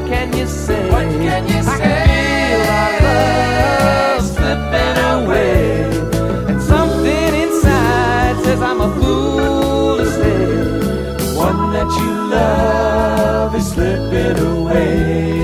can you say? What can you I say? can feel our love slipping away, and something inside says I'm a fool to say the one that you love is slipping away.